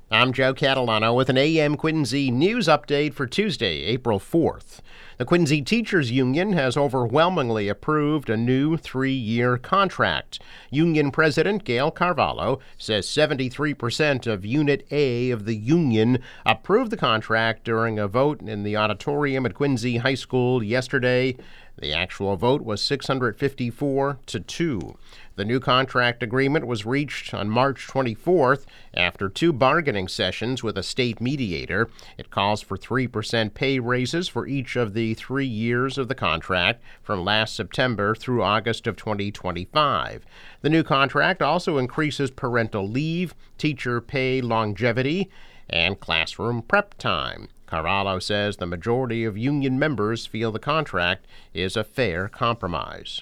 I'm Joe Catalano with an AM Quincy news update for Tuesday, April 4th. The Quincy Teachers Union has overwhelmingly approved a new 3-year contract. Union President Gail Carvalho says 73% of Unit A of the union approved the contract during a vote in the auditorium at Quincy High School yesterday. The actual vote was 654 to 2. The new contract agreement was reached on March 24th after 2 bargaining sessions with a state mediator. It calls for 3% pay raises for each of the 3 years of the contract from last September through August of 2025. The new contract also increases parental leave, teacher pay longevity, and classroom prep time. Carvalho says the majority of union members feel the contract is a fair compromise.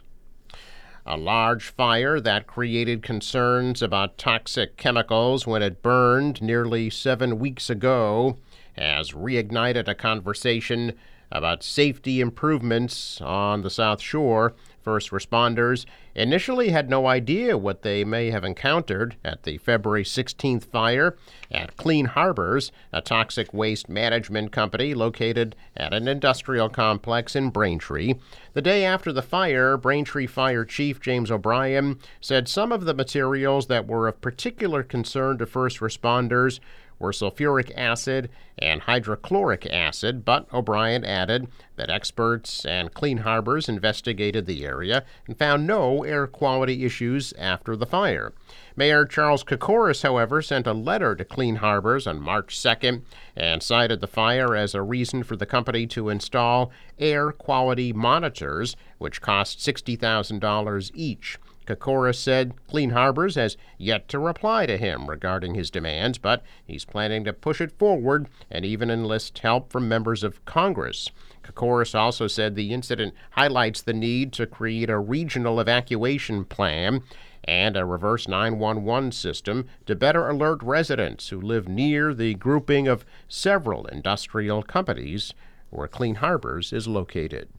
A large fire that created concerns about toxic chemicals when it burned nearly 7 weeks ago has reignited a conversation about safety improvements on the South Shore. First responders initially had no idea what they may have encountered at the February 16th fire at Clean Harbors, a toxic waste management company located at an industrial complex in Braintree. The day after the fire, Braintree Fire Chief James O'Brien said some of the materials that were of particular concern to first responders were sulfuric acid and hydrochloric acid, but O'Brien added that experts and Clean Harbors investigated the area and found no air quality issues after the fire. Mayor Charles Kokoris, however, sent a letter to Clean Harbors on March 2nd and cited the fire as a reason for the company to install air quality monitors, which cost $60,000 each. Kokoris said Clean Harbors has yet to reply to him regarding his demands, but he's planning to push it forward and even enlist help from members of Congress. Kokoris also said the incident highlights the need to create a regional evacuation plan and a reverse 911 system to better alert residents who live near the grouping of several industrial companies where Clean Harbors is located.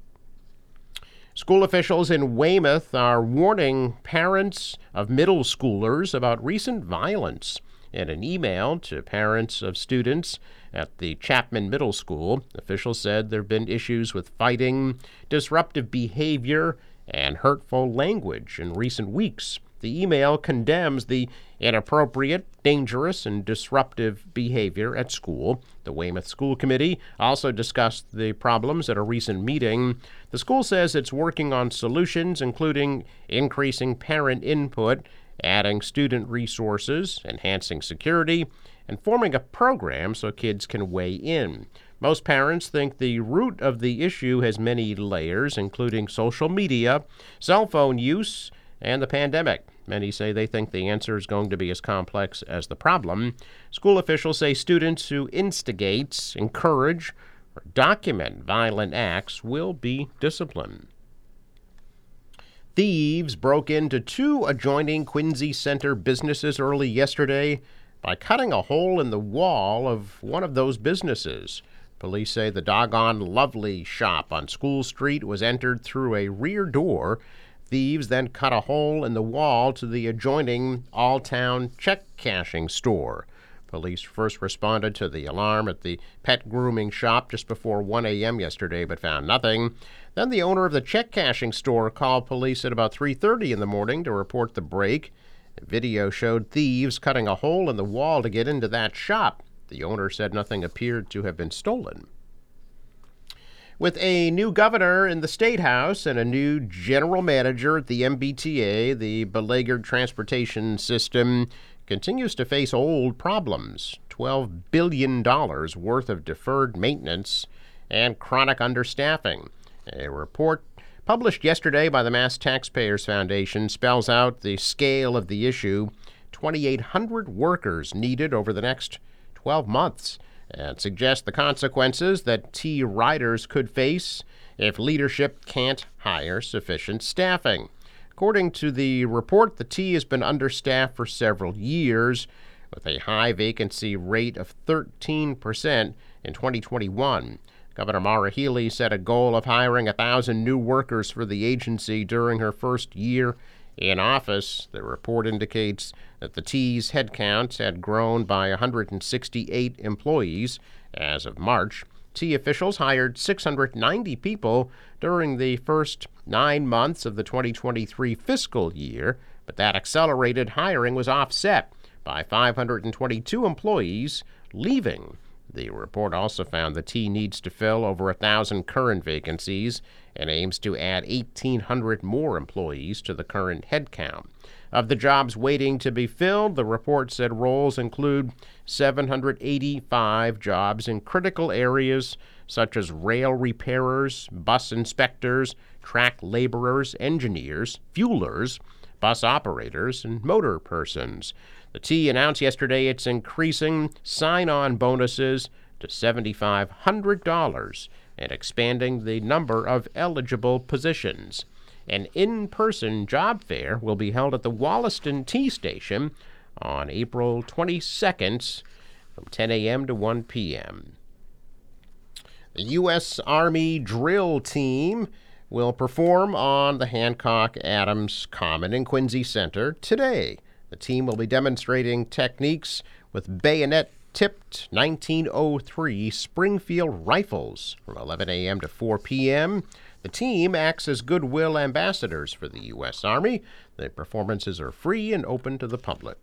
School officials in Weymouth are warning parents of middle schoolers about recent violence. In an email to parents of students at the Chapman Middle School, officials said there have been issues with fighting, disruptive behavior, and hurtful language in recent weeks. The email condemns the inappropriate, dangerous, and disruptive behavior at school. The Weymouth School Committee also discussed the problems at a recent meeting. The school says it's working on solutions, including increasing parent input, adding student resources, enhancing security, and forming a program so kids can weigh in. Most parents think the root of the issue has many layers, including social media, cell phone use, and the pandemic. Many say they think the answer is going to be as complex as the problem. School officials say students who instigate, encourage, or document violent acts will be disciplined. Thieves broke into 2 adjoining Quincy Center businesses early yesterday by cutting a hole in the wall of one of those businesses. Police say the Doggone Lovely shop on School Street was entered through a rear door. Thieves then cut a hole in the wall to the adjoining Alltown check cashing store. Police first responded to the alarm at the pet grooming shop just before 1 a.m. yesterday, but found nothing. Then the owner of the check cashing store called police at about 3:30 in the morning to report the break. A video showed thieves cutting a hole in the wall to get into that shop. The owner said nothing appeared to have been stolen. With a new governor in the State House and a new general manager at the MBTA, the beleaguered transportation system continues to face old problems. $12 billion worth of deferred maintenance and chronic understaffing. A report published yesterday by the Mass Taxpayers Foundation spells out the scale of the issue. 2,800 workers needed over the next 12 months. And suggests the consequences that T riders could face if leadership can't hire sufficient staffing. According to the report, the T has been understaffed for several years, with a high vacancy rate of 13% in 2021. Governor Maura Healey set a goal of hiring 1,000 new workers for the agency during her first year in office. The report indicates that the T's headcount had grown by 168 employees as of March. T officials hired 690 people during the first 9 months of the 2023 fiscal year, but that accelerated hiring was offset by 522 employees leaving. The report also found the T needs to fill over 1,000 current vacancies and aims to add 1,800 more employees to the current headcount. Of the jobs waiting to be filled, the report said roles include 785 jobs in critical areas such as rail repairers, bus inspectors, track laborers, engineers, fuelers, bus operators, and motor persons. The T announced yesterday it's increasing sign-on bonuses to $7,500 and expanding the number of eligible positions. An in-person job fair will be held at the Wollaston T Station on April 22nd from 10 a.m. to 1 p.m. The U.S. Army drill team will perform on the Hancock-Adams Common in Quincy Center today. The team will be demonstrating techniques with bayonet-tipped 1903 Springfield rifles from 11 a.m. to 4 p.m. The team acts as goodwill ambassadors for the U.S. Army. The performances are free and open to the public.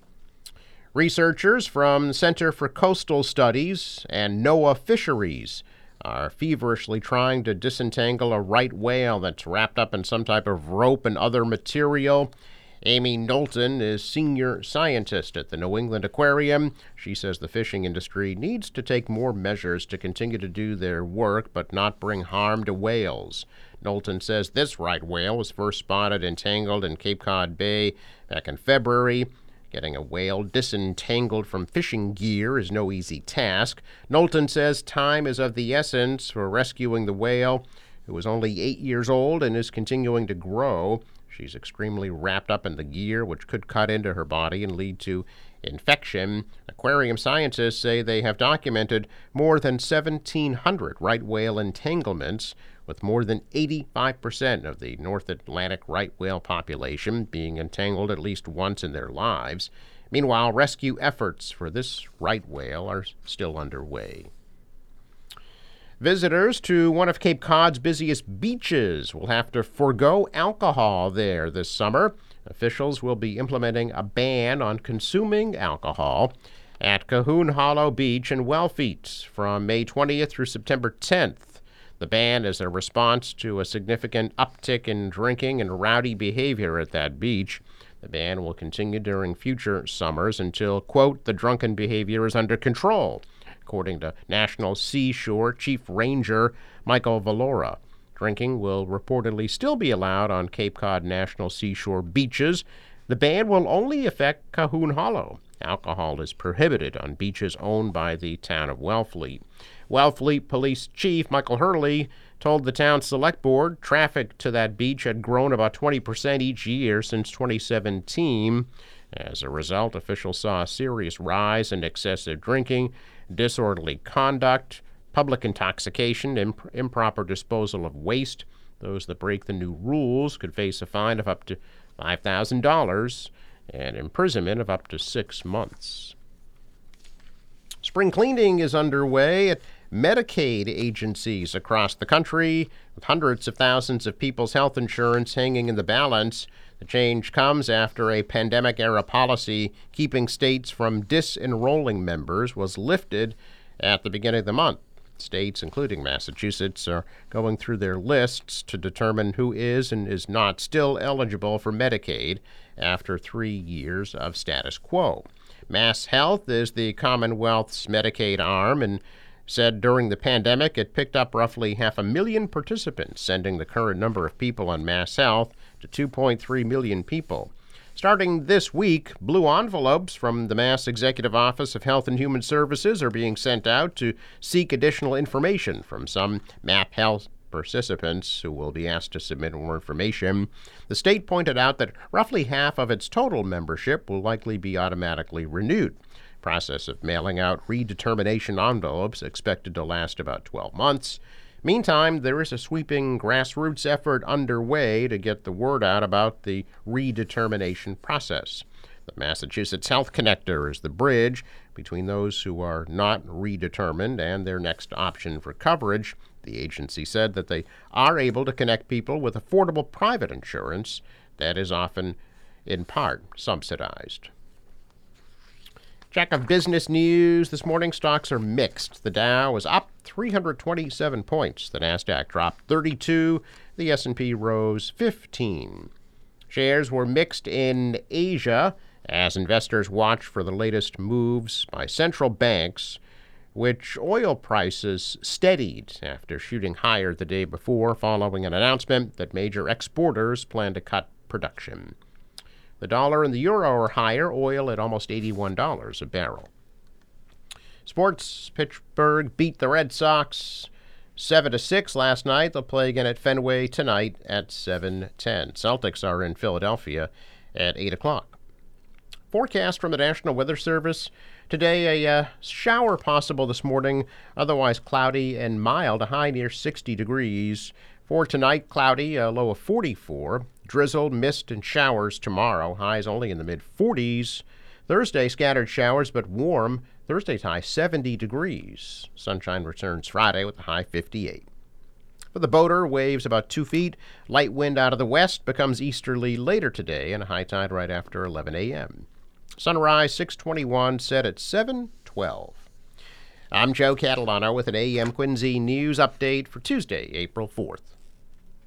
Researchers from the Center for Coastal Studies and NOAA Fisheries are feverishly trying to disentangle a right whale that's wrapped up in some type of rope and other material. Amy Knowlton is senior scientist at the New England Aquarium. She says the fishing industry needs to take more measures to continue to do their work but not bring harm to whales. Knowlton says this right whale was first spotted entangled in Cape Cod Bay back in February. Getting a whale disentangled from fishing gear is no easy task. Knowlton says time is of the essence for rescuing the whale, who is only 8 years old and is continuing to grow. She's extremely wrapped up in the gear, which could cut into her body and lead to infection. Aquarium scientists say they have documented more than 1,700 right whale entanglements, with more than 85% of the North Atlantic right whale population being entangled at least once in their lives. Meanwhile, rescue efforts for this right whale are still underway. Visitors to one of Cape Cod's busiest beaches will have to forego alcohol there this summer. Officials will be implementing a ban on consuming alcohol at Cahoon Hollow Beach in Wellfleet from May 20th through September 10th. The ban is a response to a significant uptick in drinking and rowdy behavior at that beach. The ban will continue during future summers until, quote, the drunken behavior is under control, according to National Seashore Chief Ranger Michael Valora. Drinking will reportedly still be allowed on Cape Cod National Seashore beaches. The ban will only affect Cahoon Hollow. Alcohol is prohibited on beaches owned by the town of Wellfleet. Wellfleet Police Chief Michael Hurley told the town select board traffic to that beach had grown about 20% each year since 2017. As a result, officials saw a serious rise in excessive drinking, disorderly conduct, public intoxication, improper disposal of waste. Those that break the new rules could face a fine of up to $5,000 and imprisonment of up to 6 months. Spring cleaning is underway at Medicaid agencies across the country, with hundreds of thousands of people's health insurance hanging in the balance. The change comes after a pandemic-era policy keeping states from disenrolling members was lifted at the beginning of the month. States, including Massachusetts, are going through their lists to determine who is and is not still eligible for Medicaid after 3 years of status quo. MassHealth is the Commonwealth's Medicaid arm and said during the pandemic it picked up roughly 500,000 participants, sending the current number of people on MassHealth to 2.3 million people. Starting this week, blue envelopes from the Mass Executive Office of Health and Human Services are being sent out to seek additional information from some MassHealth participants who will be asked to submit more information. The state pointed out that roughly half of its total membership will likely be automatically renewed. Process of mailing out redetermination envelopes expected to last about 12 months. Meantime, there is a sweeping grassroots effort underway to get the word out about the redetermination process. The Massachusetts Health Connector is the bridge between those who are not redetermined and their next option for coverage. The agency said that they are able to connect people with affordable private insurance that is often, in part, subsidized. Check of business news. This morning, stocks are mixed. The Dow is up 327 points. The Nasdaq dropped 32. The S&P rose 15. Shares were mixed in Asia as investors watch for the latest moves by central banks, which oil prices steadied after shooting higher the day before following an announcement that major exporters plan to cut production. The dollar and the euro are higher, oil at almost $81 a barrel. Sports, Pittsburgh beat the Red Sox 7-6 last night. They'll play again at Fenway tonight at 7:10. Celtics are in Philadelphia at 8 o'clock. Forecast from the National Weather Service. Today, a shower possible this morning, otherwise cloudy and mild, a high near 60 degrees. For tonight, cloudy, a low of 44. Drizzle, mist, and showers tomorrow. Highs only in the mid-40s. Thursday, scattered showers, but warm. Thursday's high 70 degrees. Sunshine returns Friday with a high 58. For the boater, waves about 2 feet. Light wind out of the west becomes easterly later today, and a high tide right after 11 a.m. Sunrise 6:21, set at 7:12. I'm Joe Catalano with an AM Quincy news update for Tuesday, April 4th.